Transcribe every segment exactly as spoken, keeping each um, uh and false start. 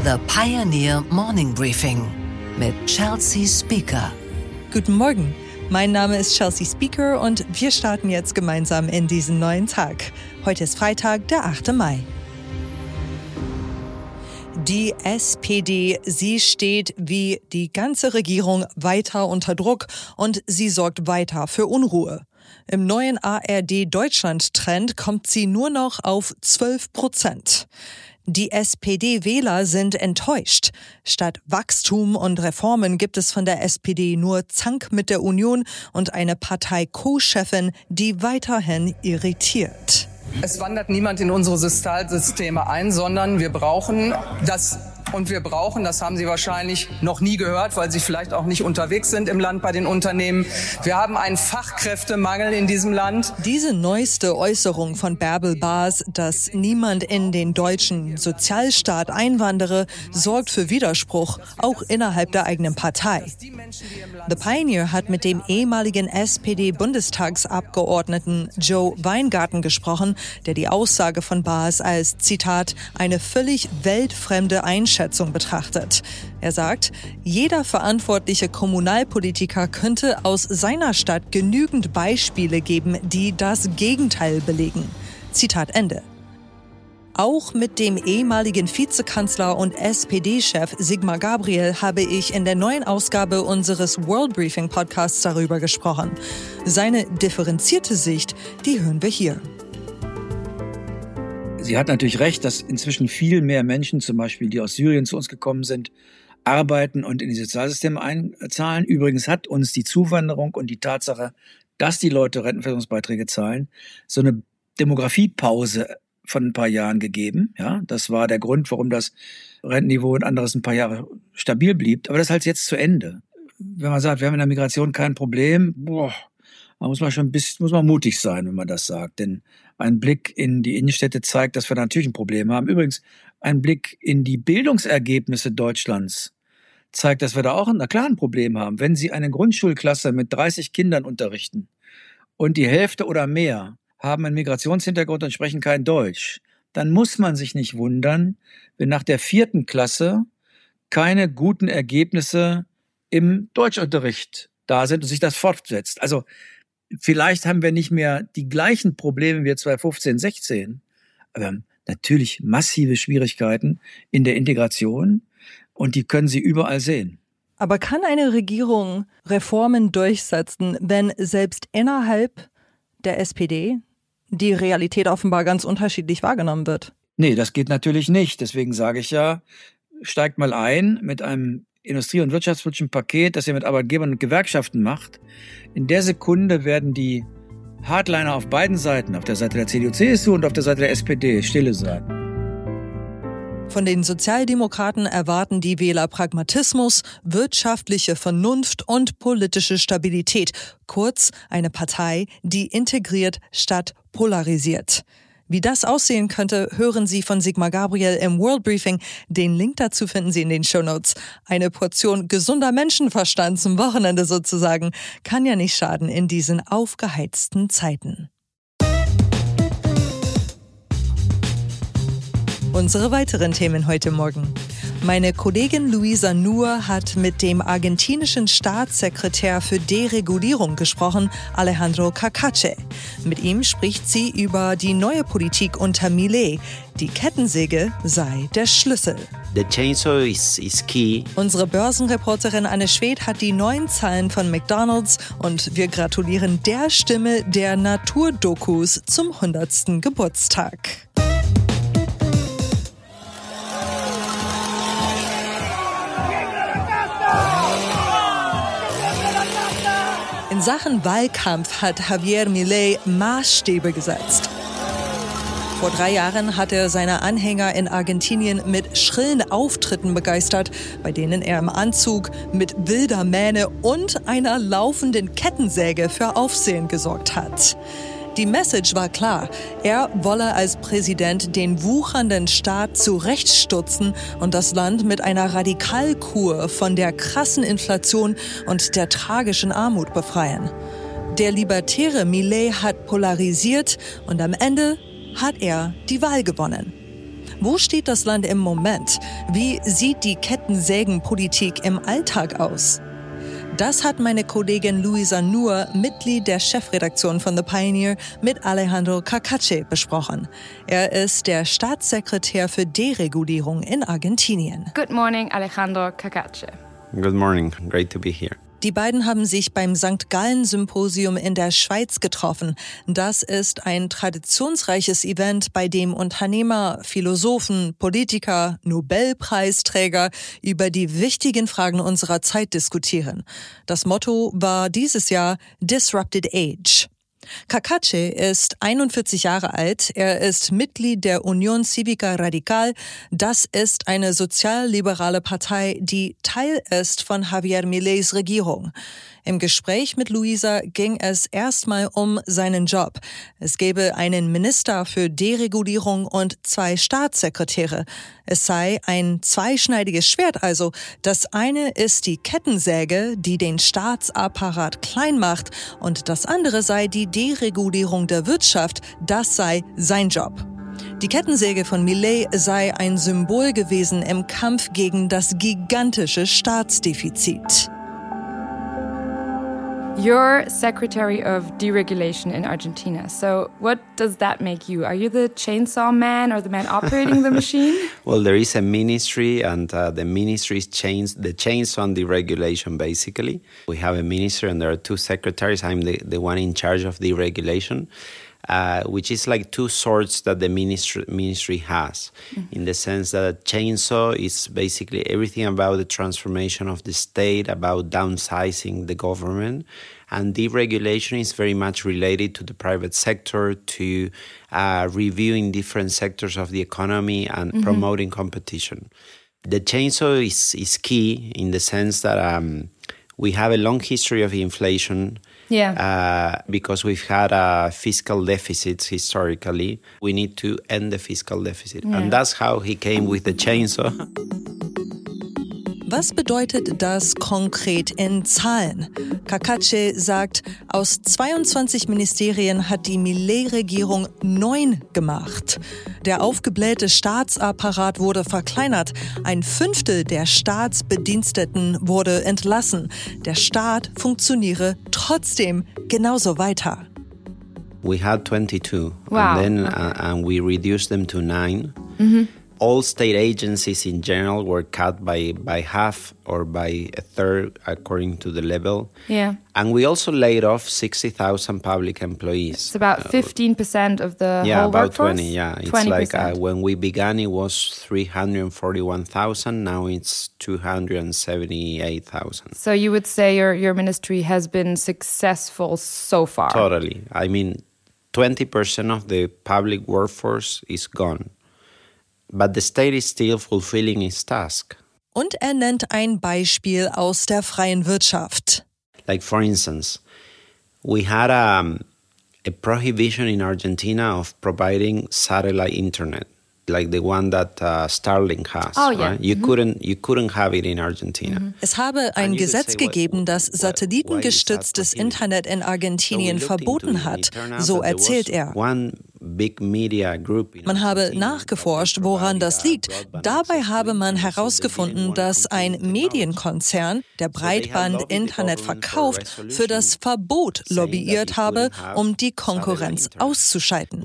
The Pioneer Morning Briefing mit Chelsea Speaker. Guten Morgen, mein Name ist Chelsea Speaker und wir starten jetzt gemeinsam in diesen neuen Tag. Heute ist Freitag, der achte Mai. Die S P D, sie steht wie die ganze Regierung weiter unter Druck und sie sorgt weiter für Unruhe. Im neuen A R D-Deutschland-Trend kommt sie nur noch auf zwölf Prozent. Die S P D-Wähler sind enttäuscht. Statt Wachstum und Reformen gibt es von der S P D nur Zank mit der Union und eine Partei-Co-Chefin, die weiterhin irritiert. Es wandert niemand in unsere Sozialsysteme ein, sondern wir brauchen das. Und wir brauchen, das haben Sie wahrscheinlich noch nie gehört, weil Sie vielleicht auch nicht unterwegs sind im Land bei den Unternehmen. Wir haben einen Fachkräftemangel in diesem Land. Diese neueste Äußerung von Bärbel Bas, dass niemand in den deutschen Sozialstaat einwandere, sorgt für Widerspruch, auch innerhalb der eigenen Partei. The Pioneer hat mit dem ehemaligen S P D-Bundestagsabgeordneten Joe Weingarten gesprochen, der die Aussage von Bas als, Zitat, eine völlig weltfremde Einschätzung betrachtet. Er sagt, jeder verantwortliche Kommunalpolitiker könnte aus seiner Stadt genügend Beispiele geben, die das Gegenteil belegen. Zitat Ende. Auch mit dem ehemaligen Vizekanzler und S P D-Chef Sigmar Gabriel habe ich in der neuen Ausgabe unseres World Briefing Podcasts darüber gesprochen. Seine differenzierte Sicht, die hören wir hier. Sie hat natürlich recht, dass inzwischen viel mehr Menschen, zum Beispiel die aus Syrien zu uns gekommen sind, arbeiten und in die Sozialsysteme einzahlen. Übrigens hat uns die Zuwanderung und die Tatsache, dass die Leute Rentenversicherungsbeiträge zahlen, so eine Demografiepause von ein paar Jahren gegeben. Ja, das war der Grund, warum das Rentenniveau und anderes ein paar Jahre stabil blieb. Aber das ist halt jetzt zu Ende. Wenn man sagt, wir haben in der Migration kein Problem, boah, da muss man schon ein bisschen, muss man mutig sein, wenn man das sagt. Denn ein Blick in die Innenstädte zeigt, dass wir da natürlich ein Problem haben. Übrigens, ein Blick in die Bildungsergebnisse Deutschlands zeigt, dass wir da auch ein, klar ein Problem haben. Wenn Sie eine Grundschulklasse mit dreißig Kindern unterrichten und die Hälfte oder mehr haben einen Migrationshintergrund und sprechen kein Deutsch, dann muss man sich nicht wundern, wenn nach der vierten Klasse keine guten Ergebnisse im Deutschunterricht da sind und sich das fortsetzt. Also vielleicht haben wir nicht mehr die gleichen Probleme wie zwanzig fünfzehn, sechzehn, aber wir haben natürlich massive Schwierigkeiten in der Integration und die können Sie überall sehen. Aber kann eine Regierung Reformen durchsetzen, wenn selbst innerhalb der S P D die Realität offenbar ganz unterschiedlich wahrgenommen wird? Nee, das geht natürlich nicht. Deswegen sage ich ja, steigt mal ein mit einem Industrie- und wirtschaftspolitischen Paket, das ihr mit Arbeitgebern und Gewerkschaften macht. In der Sekunde werden die Hardliner auf beiden Seiten, auf der Seite der C D U C S U und auf der Seite der S P D, stille sein. Von den Sozialdemokraten erwarten die Wähler Pragmatismus, wirtschaftliche Vernunft und politische Stabilität. Kurz, eine Partei, die integriert statt polarisiert. Wie das aussehen könnte, hören Sie von Sigmar Gabriel im World Briefing. Den Link dazu finden Sie in den Shownotes. Eine Portion gesunder Menschenverstand zum Wochenende sozusagen kann ja nicht schaden in diesen aufgeheizten Zeiten. Unsere weiteren Themen heute Morgen. Meine Kollegin Luisa Nur hat mit dem argentinischen Staatssekretär für Deregulierung gesprochen, Alejandro Carcache. Mit ihm spricht sie über die neue Politik unter Milei. Die Kettensäge sei der Schlüssel. The chainsaw is, is key. Unsere Börsenreporterin Anne Schwedt hat die neuen Zahlen von McDonald's und wir gratulieren der Stimme der Naturdokus zum hundertsten Geburtstag. In Sachen Wahlkampf hat Javier Milei Maßstäbe gesetzt. Vor drei Jahren hat er seine Anhänger in Argentinien mit schrillen Auftritten begeistert, bei denen er im Anzug mit wilder Mähne und einer laufenden Kettensäge für Aufsehen gesorgt hat. Die Message war klar. Er wolle als Präsident den wuchernden Staat zurechtstutzen und das Land mit einer Radikalkur von der krassen Inflation und der tragischen Armut befreien. Der libertäre Milei hat polarisiert und am Ende hat er die Wahl gewonnen. Wo steht das Land im Moment? Wie sieht die Kettensägenpolitik im Alltag aus? Das hat meine Kollegin Luisa Nur, Mitglied der Chefredaktion von The Pioneer, mit Alejandro Cacace besprochen. Er ist der Staatssekretär für Deregulierung in Argentinien. Good morning, Alejandro Cacace. Good morning. Great to be here. Die beiden haben sich beim Sankt Gallen-Symposium in der Schweiz getroffen. Das ist ein traditionsreiches Event, bei dem Unternehmer, Philosophen, Politiker, Nobelpreisträger über die wichtigen Fragen unserer Zeit diskutieren. Das Motto war dieses Jahr Disrupted Age. Cacace ist einundvierzig Jahre alt. Er ist Mitglied der Unión Cívica Radical. Das ist eine sozialliberale Partei, die Teil ist von Javier Mileis Regierung. Im Gespräch mit Luisa ging es erstmal um seinen Job. Es gäbe einen Minister für Deregulierung und zwei Staatssekretäre. Es sei ein zweischneidiges Schwert also. Das eine ist die Kettensäge, die den Staatsapparat klein macht, und das andere sei die Deregulierung der Wirtschaft. Das sei sein Job. Die Kettensäge von Milei sei ein Symbol gewesen im Kampf gegen das gigantische Staatsdefizit. You're Secretary of Deregulation in Argentina. So what does that make you? Are you the chainsaw man or the man operating the machine? Well, there is a ministry, and uh, the ministry is chains, the chainsaw on deregulation, basically. We have a minister, and there are two secretaries. I'm the, the one in charge of deregulation. Uh, which is like two swords that the ministry, ministry has, mm-hmm. in the sense that a chainsaw is basically everything about the transformation of the state, about downsizing the government, and deregulation is very much related to the private sector, to uh, reviewing different sectors of the economy and mm-hmm. promoting competition. The chainsaw is, is key in the sense that um, we have a long history of inflation. Yeah. Uh, because we've had uh, fiscal deficits historically, we need to end the fiscal deficit. Yeah. And that's how he came with the chainsaw. Was bedeutet das konkret in Zahlen? Cacace sagt, aus zweiundzwanzig Ministerien hat die Milei-Regierung neun gemacht. Der aufgeblähte Staatsapparat wurde verkleinert. Ein Fünftel der Staatsbediensteten wurde entlassen. Der Staat funktioniere trotzdem genauso weiter. We had twenty-two, wow. and then uh, and we reduced them to nine. Mm-hmm. All state agencies in general were cut by, by half or by a third, according to the level. Yeah. And we also laid off sixty thousand public employees. It's about fifteen percent of the yeah, whole about workforce? twenty, yeah. It's twenty like percent. uh, when we began, it was three hundred forty-one thousand. Now it's two hundred seventy-eight thousand. So you would say your, your ministry has been successful so far? Totally. I mean, twenty percent of the public workforce is gone. But the state is still fulfilling its task. Und er nennt ein Beispiel aus der freien Wirtschaft. Like, for instance, we had a, a prohibition in Argentina of providing satellite internet, like the one that uh, Starlink has. Oh, yeah. Right? You Mhm. couldn't, you couldn't have it in Argentina. Mhm. Es habe ein Gesetz gegeben, das satellitengestütztes Internet in Argentinien verboten hat, so erzählt er. Man habe nachgeforscht, woran das liegt. Dabei habe man herausgefunden, dass ein Medienkonzern, der Breitband-Internet verkauft, für das Verbot lobbyiert habe, um die Konkurrenz auszuschalten.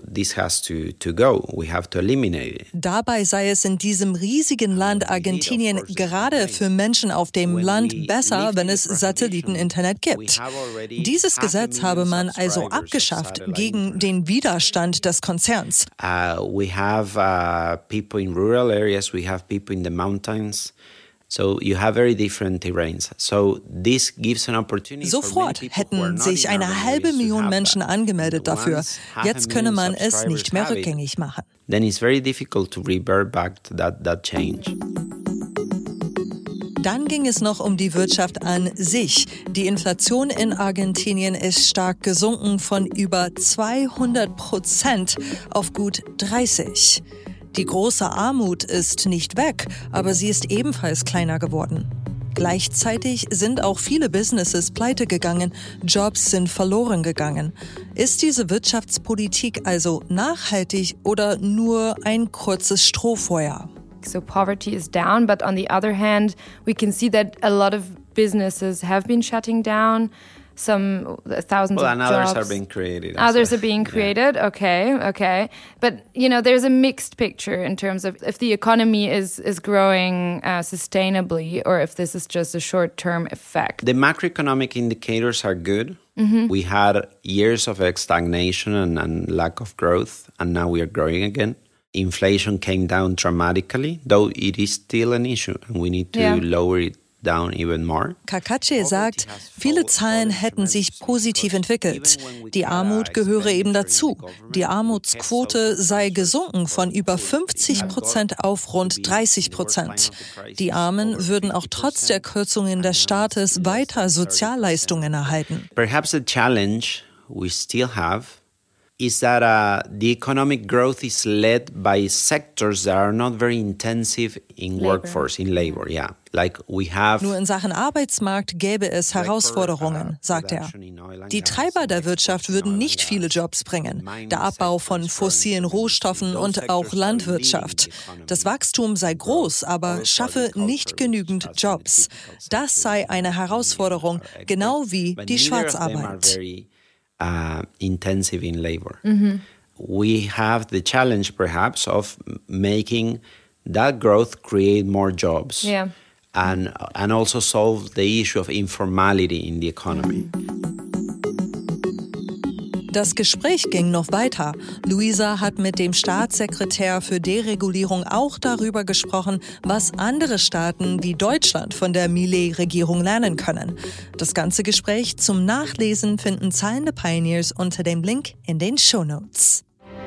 Dabei sei es in diesem riesigen Land Argentinien gerade für Menschen auf dem Land besser, wenn es Satelliteninternet gibt. Dieses Gesetz habe man also abgeschafft gegen den Widerstand des Konzerns. Uh, we have uh, people in rural areas, we have people in the mountains. So you have very different terrains. So this gives an opportunity. Sofort hätten sich eine halbe Million Menschen angemeldet dafür. Jetzt könne man es nicht mehr rückgängig machen. Then it's very difficult to revert back to that, that change. Dann ging es noch um die Wirtschaft an sich. Die Inflation in Argentinien ist stark gesunken von über zweihundert Prozent auf gut dreißig. Die große Armut ist nicht weg, aber sie ist ebenfalls kleiner geworden. Gleichzeitig sind auch viele Businesses pleite gegangen, Jobs sind verloren gegangen. Ist diese Wirtschaftspolitik also nachhaltig oder nur ein kurzes Strohfeuer? So poverty is down, but on the other hand, we can see that a lot of businesses have been shutting down. Some thousands well, of and others jobs. are being created. Others are being created. Yeah. Okay, okay. But you know, there's a mixed picture in terms of if the economy is is growing uh, sustainably, or if this is just a short-term effect. The macroeconomic indicators are good. Mm-hmm. We had years of stagnation and, and lack of growth, and now we are growing again. Inflation came down dramatically, though it is still an issue, and we need to yeah. lower it down even more. Kakache sagt, viele Zahlen hätten sich positiv entwickelt. Die Armut gehöre eben dazu. Die Armutsquote sei gesunken von über fünfzig Prozent auf rund dreißig Prozent. Die Armen würden auch trotz der Kürzungen des Staates weiter Sozialleistungen erhalten. Perhaps the challenge we still have is that uh, the economic growth is led by sectors that are not very intensive in labor. workforce, in labor, yeah. Like we have Nur in Sachen Arbeitsmarkt gäbe es Herausforderungen, sagt er. Die Treiber der Wirtschaft würden nicht viele Jobs bringen. Der Abbau von fossilen Rohstoffen und auch Landwirtschaft. Das Wachstum sei groß, aber schaffe nicht genügend Jobs. Das sei eine Herausforderung, genau wie die Schwarzarbeit. Uh, intensive in labor. Mm-hmm. We have the challenge, perhaps, of making that growth create more jobs yeah. and, and also solve the issue of informality in the economy. Das Gespräch ging noch weiter. Luisa hat mit dem Staatssekretär für Deregulierung auch darüber gesprochen, was andere Staaten wie Deutschland von der Milei-Regierung lernen können. Das ganze Gespräch zum Nachlesen finden zahlende Pioneers unter dem Link in den Shownotes.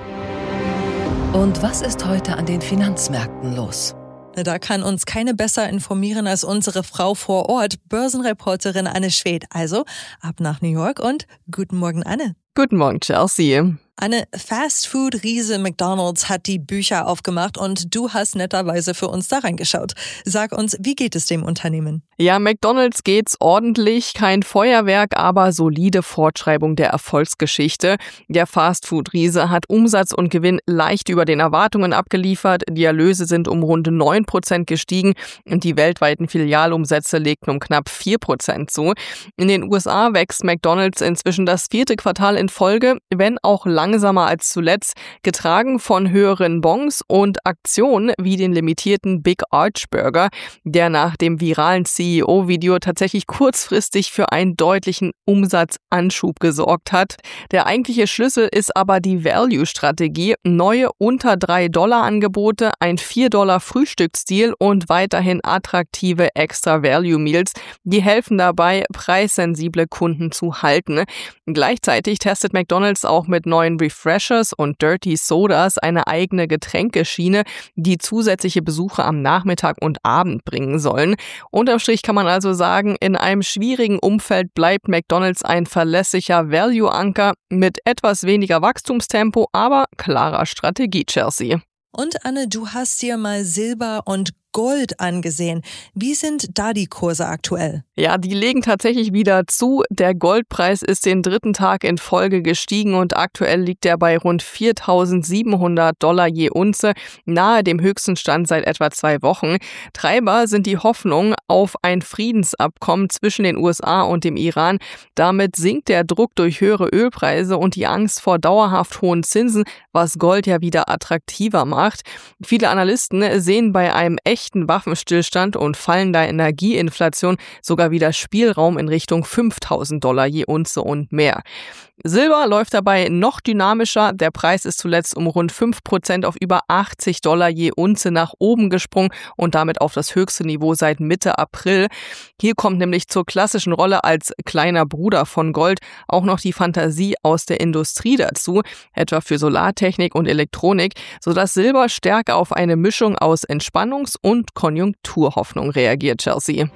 Und was ist heute an den Finanzmärkten los? Da kann uns keine besser informieren als unsere Frau vor Ort, Börsenreporterin Anne Schwedt. Also ab nach New York und guten Morgen, Anne. Guten Morgen, Chelsea. Eine Fast-Food-Riese McDonald's hat die Bücher aufgemacht und du hast netterweise für uns da reingeschaut. Sag uns, wie geht es dem Unternehmen? Ja, McDonald's geht's ordentlich. Kein Feuerwerk, aber solide Fortschreibung der Erfolgsgeschichte. Der Fast-Food-Riese hat Umsatz und Gewinn leicht über den Erwartungen abgeliefert. Die Erlöse sind um rund neun Prozent gestiegen und die weltweiten Filialumsätze legten um knapp vier Prozent zu. In den U S A wächst McDonald's inzwischen das vierte Quartal in Folge, wenn auch lang langsamer als zuletzt, getragen von höheren Bons und Aktionen wie den limitierten Big Arch Burger, der nach dem viralen C E O-Video tatsächlich kurzfristig für einen deutlichen Umsatzanschub gesorgt hat. Der eigentliche Schlüssel ist aber die Value-Strategie, neue unter drei Dollar Angebote, ein vier Dollar Frühstücksdeal und weiterhin attraktive Extra-Value-Meals, die helfen dabei, preissensible Kunden zu halten. Gleichzeitig testet McDonald's auch mit neuen Refreshers und Dirty Sodas eine eigene Getränkeschiene, die zusätzliche Besucher am Nachmittag und Abend bringen sollen. Unterm Strich kann man also sagen, in einem schwierigen Umfeld bleibt McDonald's ein verlässlicher Value-Anker mit etwas weniger Wachstumstempo, aber klarer Strategie, Chelsea. Und Anne, du hast dir mal Silber und Gold angesehen. Wie sind da die Kurse aktuell? Ja, die legen tatsächlich wieder zu. Der Goldpreis ist den dritten Tag in Folge gestiegen und aktuell liegt er bei rund viertausendsiebenhundert Dollar je Unze, nahe dem höchsten Stand seit etwa zwei Wochen. Treiber sind die Hoffnung auf ein Friedensabkommen zwischen den U S A und dem Iran. Damit sinkt der Druck durch höhere Ölpreise und die Angst vor dauerhaft hohen Zinsen, was Gold ja wieder attraktiver macht. Viele Analysten sehen bei einem echten Waffenstillstand und fallender Energieinflation sogar wieder Spielraum in Richtung fünftausend Dollar je Unze und mehr. Silber läuft dabei noch dynamischer. Der Preis ist zuletzt um rund fünf Prozent auf über achtzig Dollar je Unze nach oben gesprungen und damit auf das höchste Niveau seit Mitte April. Hier kommt nämlich zur klassischen Rolle als kleiner Bruder von Gold auch noch die Fantasie aus der Industrie dazu, etwa für Solartechnik und Elektronik, sodass Silber stärker auf eine Mischung aus Entspannungs- und Konjunkturhoffnung reagiert, Chelsea.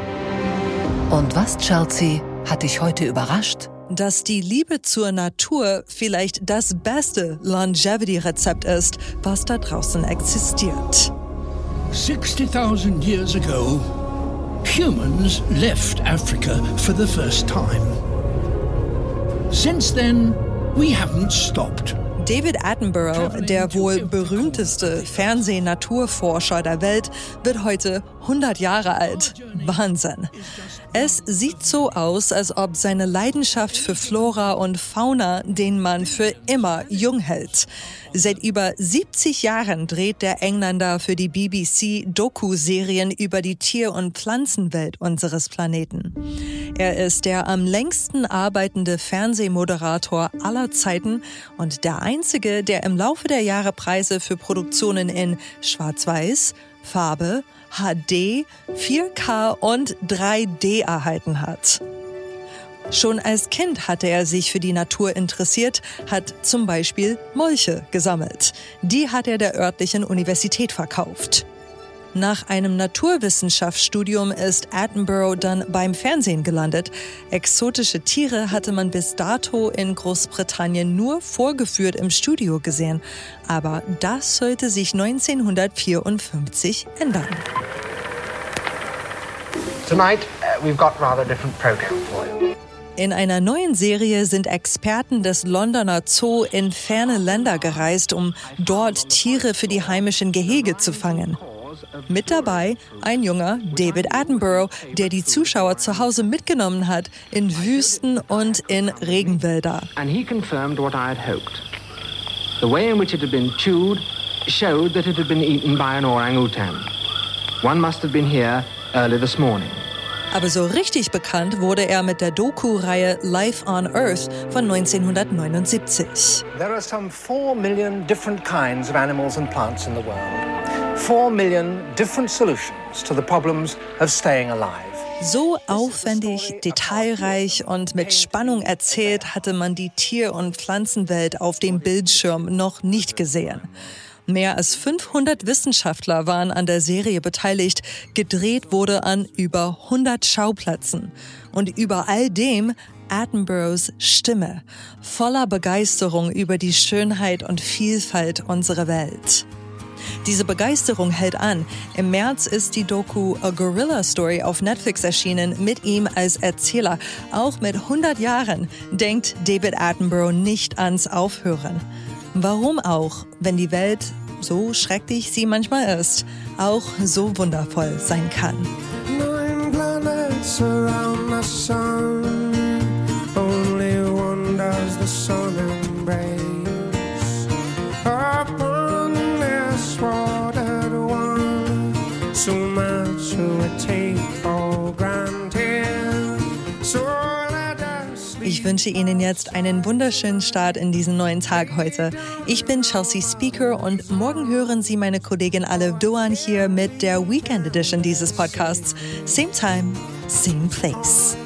Und was, Chelsea, hat dich heute überrascht? Dass die Liebe zur Natur vielleicht das beste Longevity-Rezept ist, was da draußen existiert. sixty thousand years ago, humans left Africa for the first time. Since then, we haven't stopped. David Attenborough, der wohl berühmteste Fernseh-Naturforscher der Welt, wird heute hundert Jahre alt. Wahnsinn. Es sieht so aus, als ob seine Leidenschaft für Flora und Fauna den Mann für immer jung hält. Seit über siebzig Jahren dreht der Engländer für die B B C Doku-Serien über die Tier- und Pflanzenwelt unseres Planeten. Er ist der am längsten arbeitende Fernsehmoderator aller Zeiten und der einzige, der im Laufe der Jahre Preise für Produktionen in Schwarz-Weiß, Farbe, H D, vier K und drei D erhalten hat. Schon als Kind hatte er sich für die Natur interessiert, hat zum Beispiel Molche gesammelt. Die hat er der örtlichen Universität verkauft. Nach einem Naturwissenschaftsstudium ist Attenborough dann beim Fernsehen gelandet. Exotische Tiere hatte man bis dato in Großbritannien nur vorgeführt im Studio gesehen. Aber das sollte sich neunzehnhundertvierundfünfzig ändern. Tonight, uh, we've got a rather different program for you. In einer neuen Serie sind Experten des Londoner Zoo in ferne Länder gereist, um dort Tiere für die heimischen Gehege zu fangen. Mit dabei ein junger David Attenborough, der die Zuschauer zu Hause mitgenommen hat in Wüsten und in Regenwälder. And he confirmed what I had hoped. The way in which it had been chewed showed that it had been eaten by an orangutan. One must have been here early this morning. Aber so richtig bekannt wurde er mit der Doku-Reihe Life on Earth von neunzehnhundertneunundsiebzig. There are some four million different kinds of animals and plants in the world. Four million different solutions to the problems of staying alive. So aufwendig, detailreich und mit Spannung erzählt hatte man die Tier- und Pflanzenwelt auf dem Bildschirm noch nicht gesehen. Mehr als fünfhundert Wissenschaftler waren an der Serie beteiligt. Gedreht wurde an über hundert Schauplätzen. Und über all dem Attenboroughs Stimme, voller Begeisterung über die Schönheit und Vielfalt unserer Welt. Diese Begeisterung hält an. Im März ist die Doku A Gorilla Story auf Netflix erschienen, mit ihm als Erzähler. Auch mit hundert Jahren denkt David Attenborough nicht ans Aufhören. Warum auch, wenn die Welt, so schrecklich sie manchmal ist, auch so wundervoll sein kann. Nine planets around the sun, only one does the sun embrace. Upon this watered one, so much we take for granted. So Ich wünsche Ihnen jetzt einen wunderschönen Start in diesen neuen Tag heute. Ich bin Chelsea Speaker und morgen hören Sie meine Kollegin Alef Doan hier mit der Weekend Edition dieses Podcasts. Same time, same place.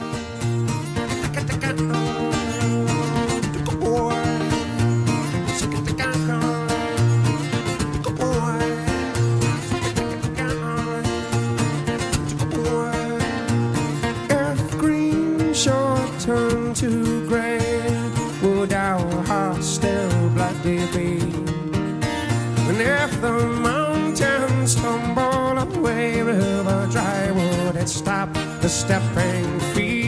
Turn to grey, would our hearts still bloody be? And if the mountains tumble away, river dry, would it stop the stepping feet?